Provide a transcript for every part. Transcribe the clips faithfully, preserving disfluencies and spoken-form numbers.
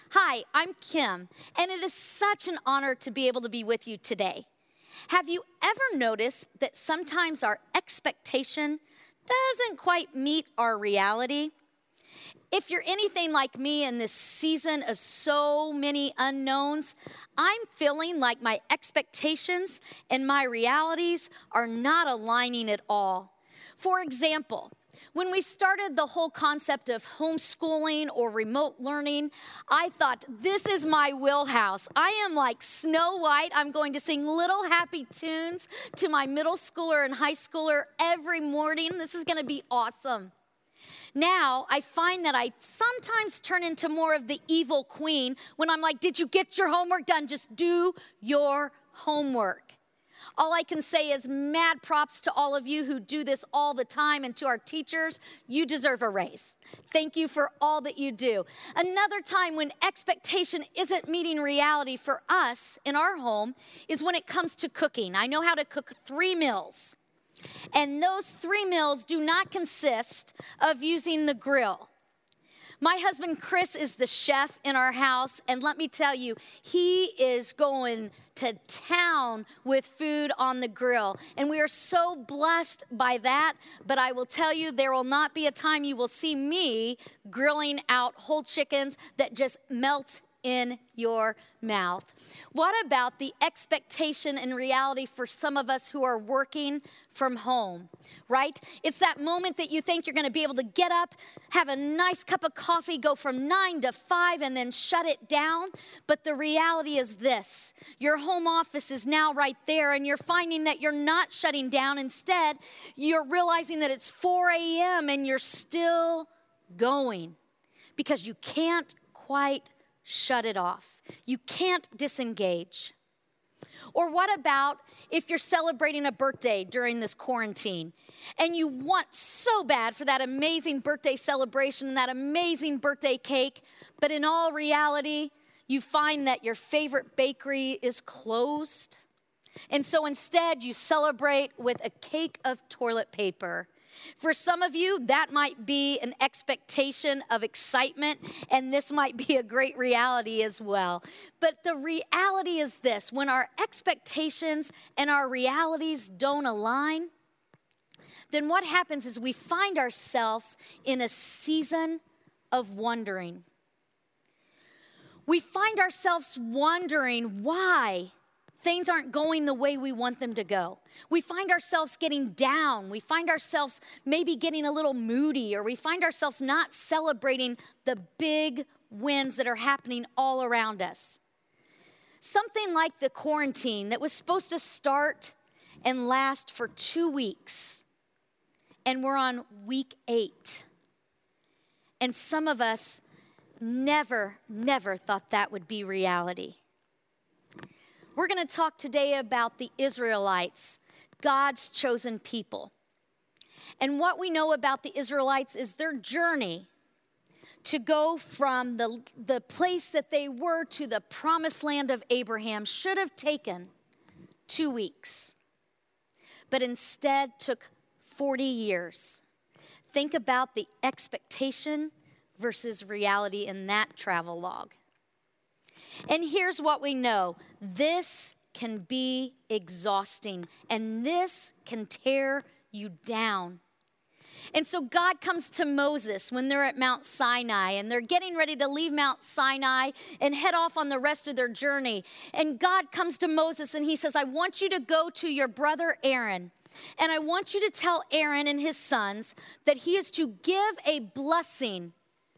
Hi, I'm Kim, and it is such an honor to be able to be with you today. Have you ever noticed that sometimes our expectation doesn't quite meet our reality? If you're anything like me in this season of so many unknowns, I'm feeling like my expectations and my realities are not aligning at all. For example, when we started the whole concept of homeschooling or remote learning, I thought, this is my wheelhouse. I am like Snow White. I'm going to sing little happy tunes to my middle schooler and high schooler every morning. This is going to be awesome. Now, I find that I sometimes turn into more of the evil queen when I'm like, did you get your homework done? Just do your homework. All I can say is mad props to all of you who do this all the time, and to our teachers, you deserve a raise. Thank you for all that you do. Another time when expectation isn't meeting reality for us in our home is when it comes to cooking. I know how to cook three meals, and those three meals do not consist of using the grill. My husband, Chris, is the chef in our house, and let me tell you, he is going to town with food on the grill, and we are so blessed by that, but I will tell you, there will not be a time you will see me grilling out whole chickens that just melt in your mouth. What about the expectation and reality for some of us who are working from home, right? It's that moment that you think you're going to be able to get up, have a nice cup of coffee, go from nine to five, and then shut it down. But the reality is this: your home office is now right there, and you're finding that you're not shutting down. Instead, you're realizing that it's four a.m. and you're still going because you can't quite shut it off. You can't disengage. Or what about if you're celebrating a birthday during this quarantine and you want so bad for that amazing birthday celebration and that amazing birthday cake, but in all reality, you find that your favorite bakery is closed. And so instead, you celebrate with a cake of toilet paper. For some of you, that might be an expectation of excitement, and this might be a great reality as well. But the reality is this: when our expectations and our realities don't align, then what happens is we find ourselves in a season of wondering. We find ourselves wondering why things aren't going the way we want them to go. We find ourselves getting down. We find ourselves maybe getting a little moody, or we find ourselves not celebrating the big wins that are happening all around us. Something like the quarantine that was supposed to start and last for two weeks, and we're on week eight. And some of us never, never thought that would be reality. We're going to talk today about the Israelites, God's chosen people. And what we know about the Israelites is their journey to go from the, the place that they were to the promised land of Abraham should have taken two weeks, but instead took forty years. Think about the expectation versus reality in that travel log. And here's what we know: this can be exhausting, and this can tear you down. And so God comes to Moses when they're at Mount Sinai, and they're getting ready to leave Mount Sinai and head off on the rest of their journey. And God comes to Moses and he says, I want you to go to your brother Aaron, and I want you to tell Aaron and his sons that he is to give a blessing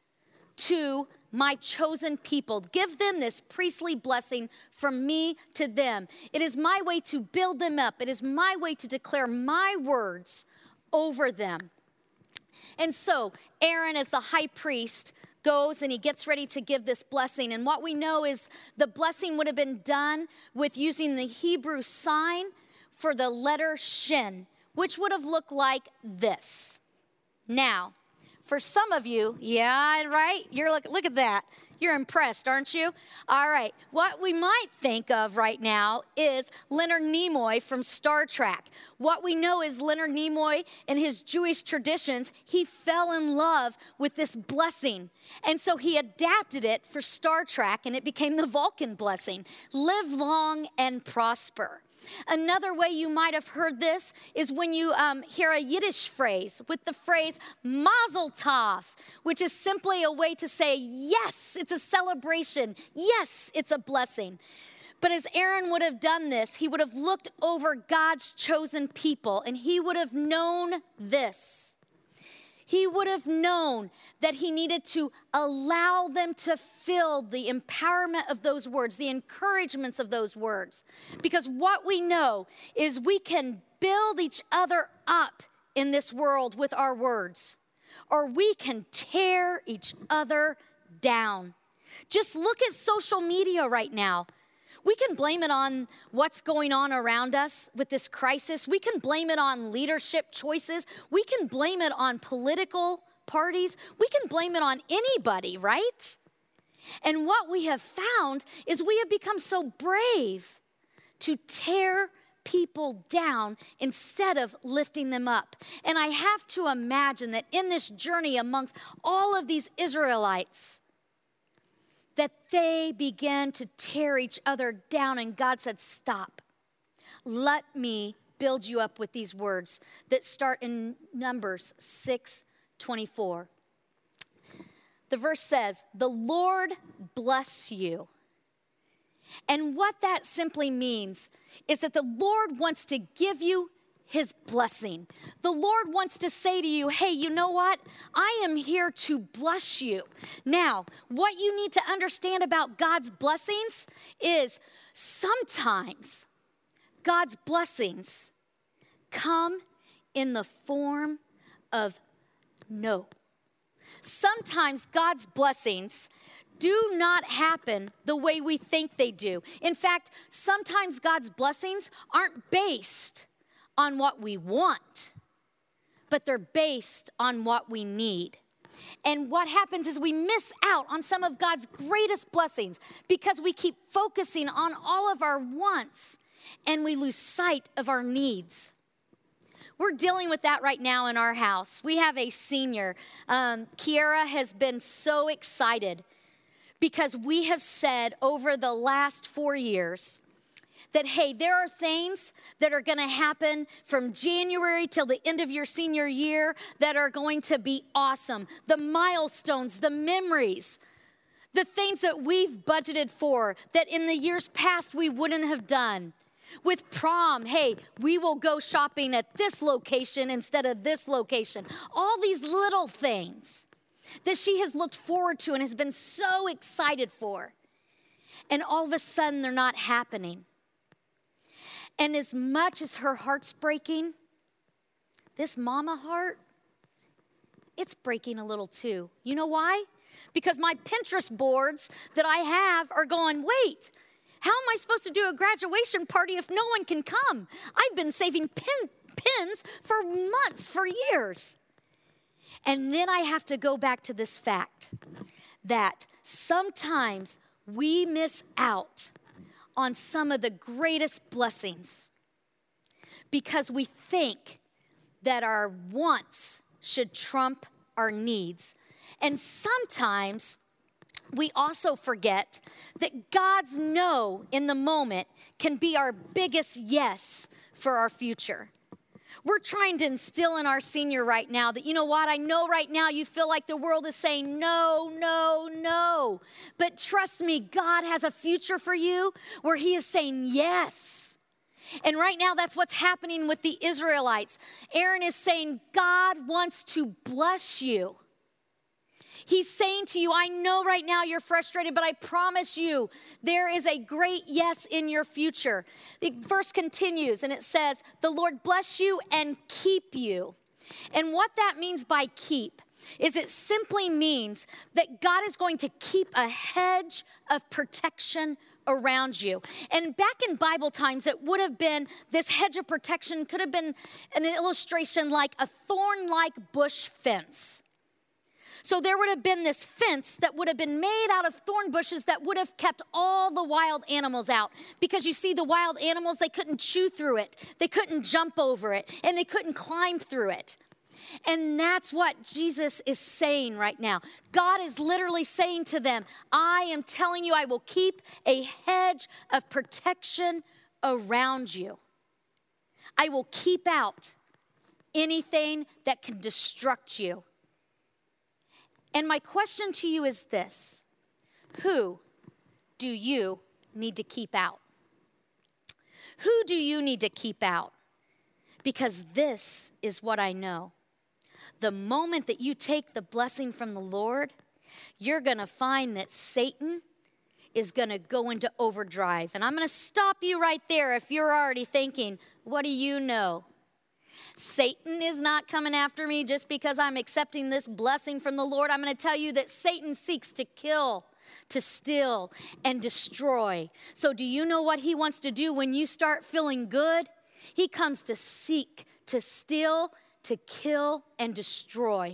to my chosen people. Give them this priestly blessing from me to them. It is my way to build them up. It is my way to declare my words over them. And so Aaron, as the high priest, goes and he gets ready to give this blessing. And what we know is the blessing would have been done with using the Hebrew sign for the letter Shin, which would have looked like this. Now, for some of you, yeah, right? You're like, look at that. You're impressed, aren't you? All right. What we might think of right now is Leonard Nimoy from Star Trek. What we know is Leonard Nimoy, in his Jewish traditions, he fell in love with this blessing. And so he adapted it for Star Trek, and it became the Vulcan blessing. Live long and prosper. Another way you might have heard this is when you um, hear a Yiddish phrase with the phrase Mazel Tov, which is simply a way to say, yes, it's a celebration. Yes, it's a blessing. But as Aaron would have done this, he would have looked over God's chosen people, and he would have known this. He would have known that he needed to allow them to feel the empowerment of those words, the encouragements of those words. Because what we know is we can build each other up in this world with our words, or we can tear each other down. Just look at social media right now. We can blame it on what's going on around us with this crisis. We can blame it on leadership choices. We can blame it on political parties. We can blame it on anybody, right? And what we have found is we have become so brave to tear people down instead of lifting them up. And I have to imagine that in this journey amongst all of these Israelites, that they began to tear each other down, and God said, stop. Let me build you up with these words that start in Numbers six twenty-four. The verse says, the Lord bless you. And what that simply means is that the Lord wants to give you his blessing. The Lord wants to say to you, hey, you know what? I am here to bless you. Now, what you need to understand about God's blessings is sometimes God's blessings come in the form of no. Sometimes God's blessings do not happen the way we think they do. In fact, sometimes God's blessings aren't based on what we want, but they're based on what we need. And what happens is we miss out on some of God's greatest blessings because we keep focusing on all of our wants and we lose sight of our needs. We're dealing with that right now in our house. We have a senior. Um, Kiara has been so excited because we have said over the last four years that, hey, there are things that are going to happen from January till the end of your senior year that are going to be awesome. The milestones, the memories, the things that we've budgeted for that in the years past we wouldn't have done. With prom, hey, we will go shopping at this location instead of this location. All these little things that she has looked forward to and has been so excited for. And all of a sudden, they're not happening. And as much as her heart's breaking, this mama heart, it's breaking a little too. You know why? Because my Pinterest boards that I have are going, wait, how am I supposed to do a graduation party if no one can come? I've been saving pin, pins for months, for years. And then I have to go back to this fact that sometimes we miss out on some of the greatest blessings because we think that our wants should trump our needs. And sometimes we also forget that God's no in the moment can be our biggest yes for our future. We're trying to instill in our senior right now that, you know what, I know right now you feel like the world is saying no, no, no. But trust me, God has a future for you where he is saying yes. And right now that's what's happening with the Israelites. Aaron is saying God wants to bless you. He's saying to you, I know right now you're frustrated, but I promise you there is a great yes in your future. The verse continues and it says, the Lord bless you and keep you. And what that means by keep is it simply means that God is going to keep a hedge of protection around you. And back in Bible times, it would have been, this hedge of protection could have been an illustration like a thorn-like bush fence. So there would have been this fence that would have been made out of thorn bushes that would have kept all the wild animals out. Because you see, the wild animals, they couldn't chew through it. They couldn't jump over it. And they couldn't climb through it. And that's what Jesus is saying right now. God is literally saying to them, I am telling you, I will keep a hedge of protection around you. I will keep out anything that can destruct you. And my question to you is this: who do you need to keep out? Who do you need to keep out? Because this is what I know. The moment that you take the blessing from the Lord, you're going to find that Satan is going to go into overdrive. And I'm going to stop you right there if you're already thinking, what do you know? Satan is not coming after me just because I'm accepting this blessing from the Lord. I'm going to tell you that Satan seeks to kill, to steal, and destroy. So do you know what he wants to do when you start feeling good? He comes to seek, to steal, to kill, and destroy.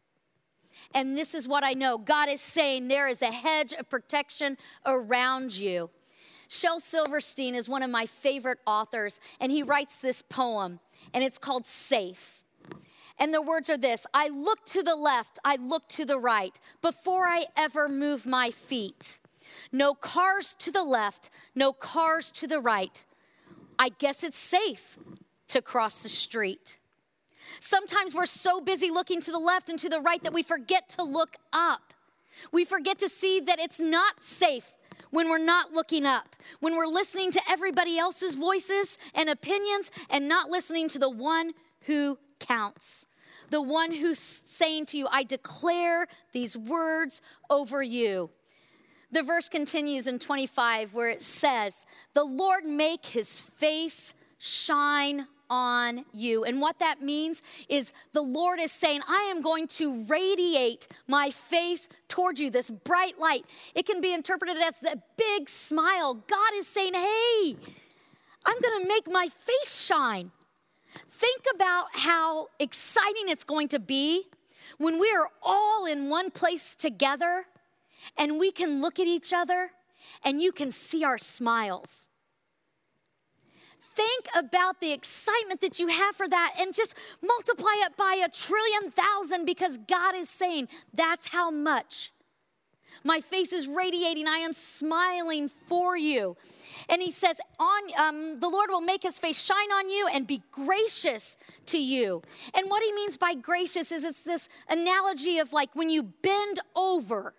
And this is what I know. God is saying there is a hedge of protection around you. Shel Silverstein is one of my favorite authors, and he writes this poem, and it's called Safe. And the words are this: I look to the left, I look to the right, before I ever move my feet. No cars to the left, no cars to the right. I guess it's safe to cross the street. Sometimes we're so busy looking to the left and to the right that we forget to look up. We forget to see that it's not safe when we're not looking up, when we're listening to everybody else's voices and opinions and not listening to the one who counts, the one who's saying to you, I declare these words over you. The verse continues in twenty-five where it says, the Lord make his face shine on you. And what that means is the Lord is saying, I am going to radiate my face toward you, this bright light. It can be interpreted as the big smile. God is saying, hey, I'm going to make my face shine. Think about how exciting it's going to be when we are all in one place together and we can look at each other and you can see our smiles. Think about the excitement that you have for that and just multiply it by a trillion thousand, because God is saying that's how much my face is radiating. I am smiling for you. And he says, "On um, the Lord will make his face shine on you and be gracious to you." And what he means by gracious is it's this analogy of like when you bend over.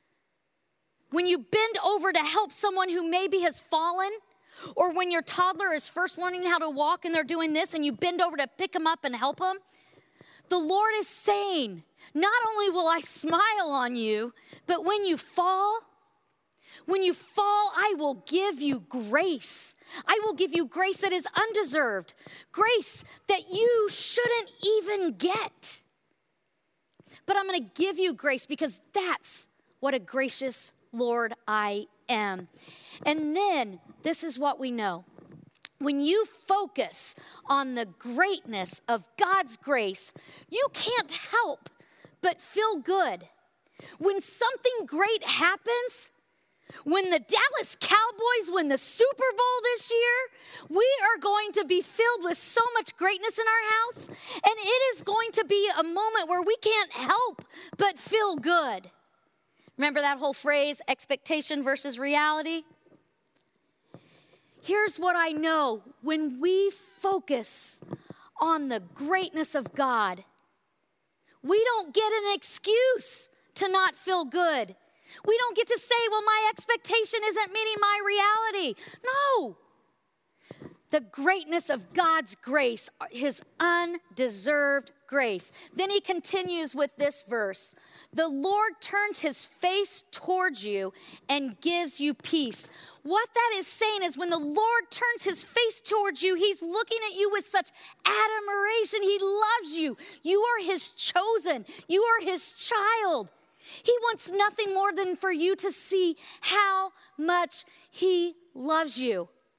When you bend over to help someone who maybe has fallen, or when your toddler is first learning how to walk and they're doing this and you bend over to pick them up and help them, the Lord is saying, not only will I smile on you, but when you fall, when you fall, I will give you grace. I will give you grace that is undeserved, grace that you shouldn't even get. But I'm going to give you grace because that's what a gracious Lord I am. And then this is what we know. When you focus on the greatness of God's grace, you can't help but feel good. When something great happens, when the Dallas Cowboys win the Super Bowl this year, we are going to be filled with so much greatness in our house, and it is going to be a moment where we can't help but feel good. Remember that whole phrase, expectation versus reality? Here's what I know. When we focus on the greatness of God, we don't get an excuse to not feel good. We don't get to say, well, my expectation isn't meeting my reality. No. The greatness of God's grace, his undeserved grace. Then he continues with this verse. The Lord turns his face towards you and gives you peace. What that is saying is when the Lord turns his face towards you, he's looking at you with such admiration. He loves you. You are his chosen. You are his child. He wants nothing more than for you to see how much he loves you.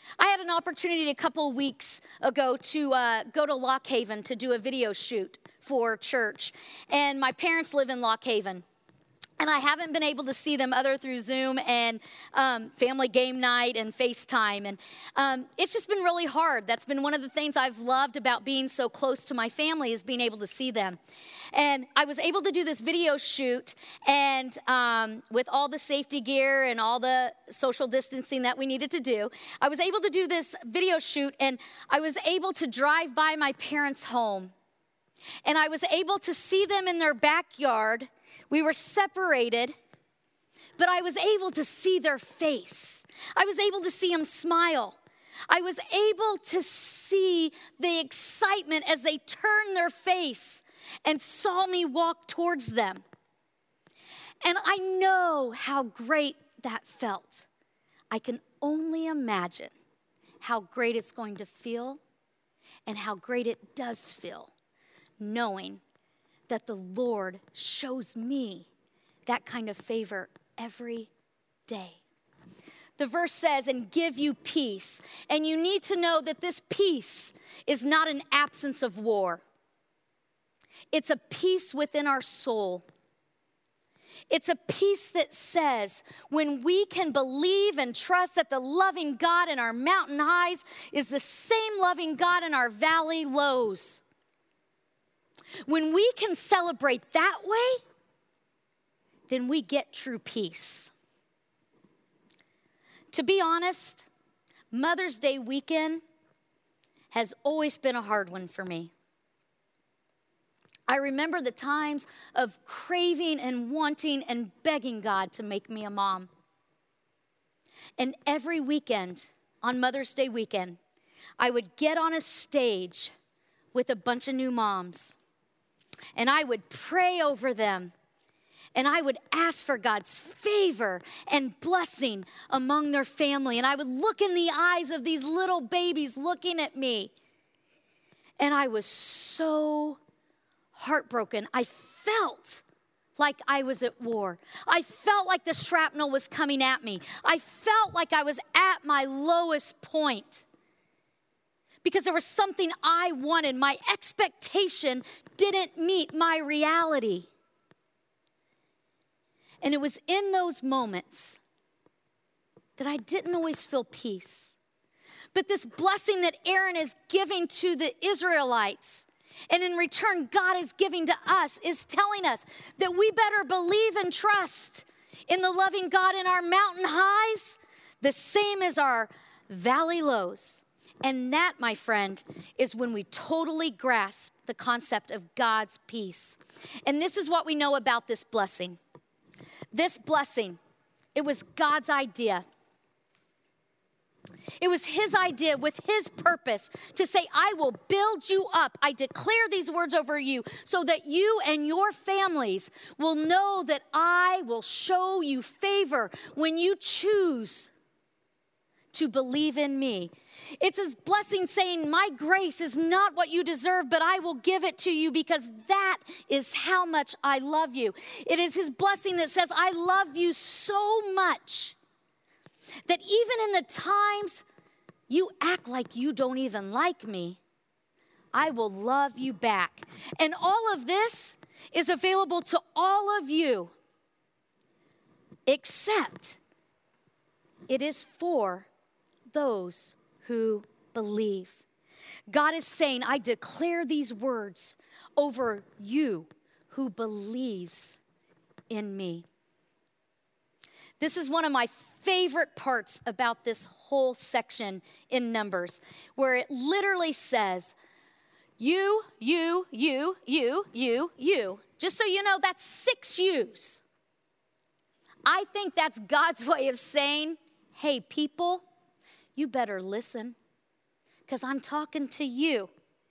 I had an opportunity a couple of weeks ago to uh, go to Lock Haven to do a video shoot for church. And my parents live in Lock Haven. And I haven't been able to see them other through Zoom and um, family game night and FaceTime. And um, it's just been really hard. That's been one of the things I've loved about being so close to my family is being able to see them. And I was able to do this video shoot and um, with all the safety gear and all the social distancing that we needed to do, I was able to do this video shoot and I was able to drive by my parents' home. And I was able to see them in their backyard. We were separated, but I was able to see their face. I was able to see them smile. I was able to see the excitement as they turned their face and saw me walk towards them. And I know how great that felt. I can only imagine how great it's going to feel and how great it does feel, knowing that the Lord shows me that kind of favor every day. The verse says, and give you peace. And you need to know that this peace is not an absence of war. It's a peace within our soul. It's a peace that says when we can believe and trust that the loving God in our mountain highs is the same loving God in our valley lows. When we can celebrate that way, then we get true peace. To be honest, Mother's Day weekend has always been a hard one for me. I remember the times of craving and wanting and begging God to make me a mom. And every weekend, on Mother's Day weekend, I would get on a stage with a bunch of new moms. And I would pray over them. And I would ask for God's favor and blessing among their family. And I would look in the eyes of these little babies looking at me. And I was so heartbroken. I felt like I was at war. I felt like the shrapnel was coming at me. I felt like I was at my lowest point. Because there was something I wanted. My expectation didn't meet my reality. And it was in those moments that I didn't always feel peace. But this blessing that Aaron is giving to the Israelites, and in return God is giving to us, is telling us that we better believe and trust in the loving God in our mountain highs, the same as our valley lows. And that, my friend, is when we totally grasp the concept of God's peace. And this is what we know about this blessing. This blessing, it was God's idea. It was his idea with his purpose to say, I will build you up. I declare these words over you so that you and your families will know that I will show you favor when you choose to believe in me. It's his blessing saying, my grace is not what you deserve, but I will give it to you because that is how much I love you. It is his blessing that says, I love you so much that even in the times you act like you don't even like me, I will love you back. And all of this is available to all of you, except it is for those who believe. God is saying, I declare these words over you who believes in me. This is one of my favorite parts about this whole section in Numbers, where it literally says, you, you, you, you, you, you. Just so you know, that's six yous. I think that's God's way of saying, hey, people, you better listen, because I'm talking to you.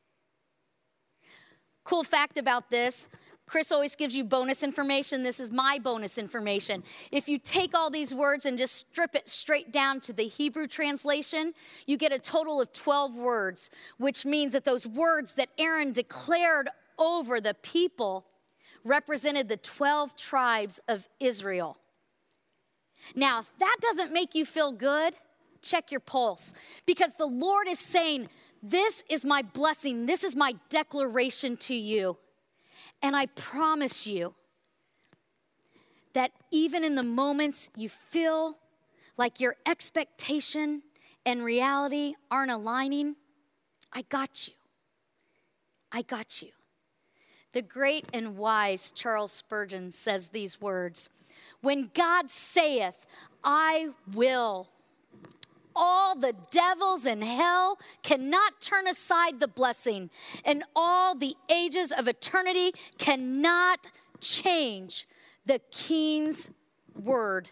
Cool fact about this, Chris always gives you bonus information. This is my bonus information. If you take all these words and just strip it straight down to the Hebrew translation, you get a total of twelve words, which means that those words that Aaron declared over the people represented the twelve tribes of Israel. Now, if that doesn't make you feel good, check your pulse, because the Lord is saying, this is my blessing. This is my declaration to you. And I promise you that even in the moments you feel like your expectation and reality aren't aligning, I got you. I got you. The great and wise Charles Spurgeon says these words, when God saith, I will, all the devils in hell cannot turn aside the blessing, and all the ages of eternity cannot change the King's word.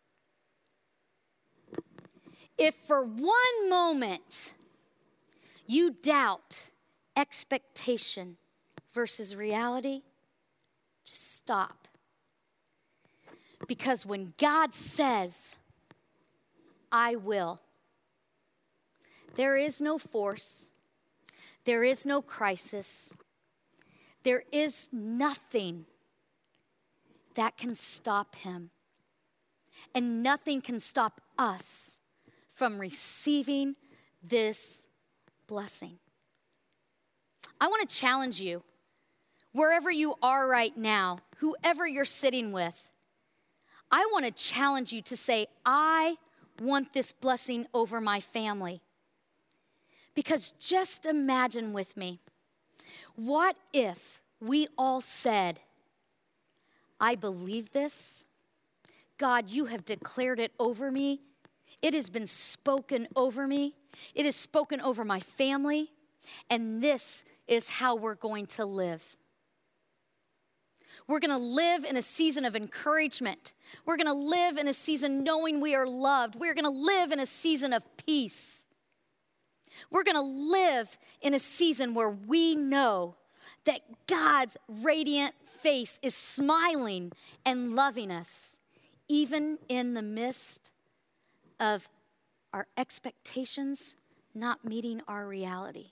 If for one moment you doubt expectation versus reality, just stop. Because when God says, I will, there is no force, there is no crisis, there is nothing that can stop him. And nothing can stop us from receiving this blessing. I want to challenge you, wherever you are right now, whoever you're sitting with, I want to challenge you to say, I want this blessing over my family. Because just imagine with me, what if we all said, I believe this. God, you have declared it over me. It has been spoken over me. It is spoken over my family. And this is how we're going to live. We're going to live in a season of encouragement. We're going to live in a season knowing we are loved. We're going to live in a season of peace. We're going to live in a season where we know that God's radiant face is smiling and loving us, even in the midst of our expectations not meeting our reality.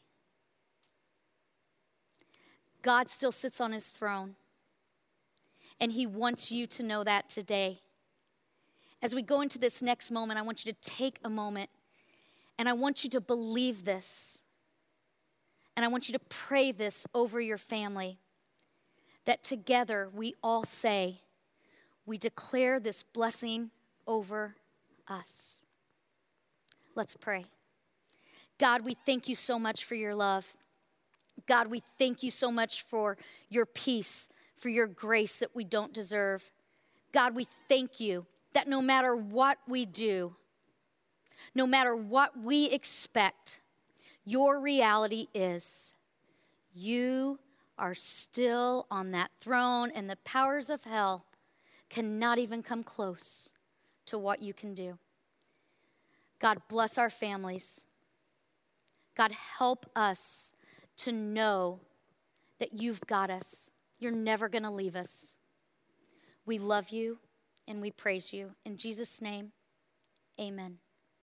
God still sits on his throne, and he wants you to know that today. As we go into this next moment, I want you to take a moment, and I want you to believe this, and I want you to pray this over your family, that together we all say, we declare this blessing over us. Let's pray. God, we thank you so much for your love. God, we thank you so much for your peace, for your grace that we don't deserve. God, we thank you that no matter what we do, no matter what we expect, your reality is you are still on that throne, and the powers of hell cannot even come close to what you can do. God, bless our families. God, help us to know that you've got us. You're never going to leave us. We love you and we praise you. In Jesus' name, amen.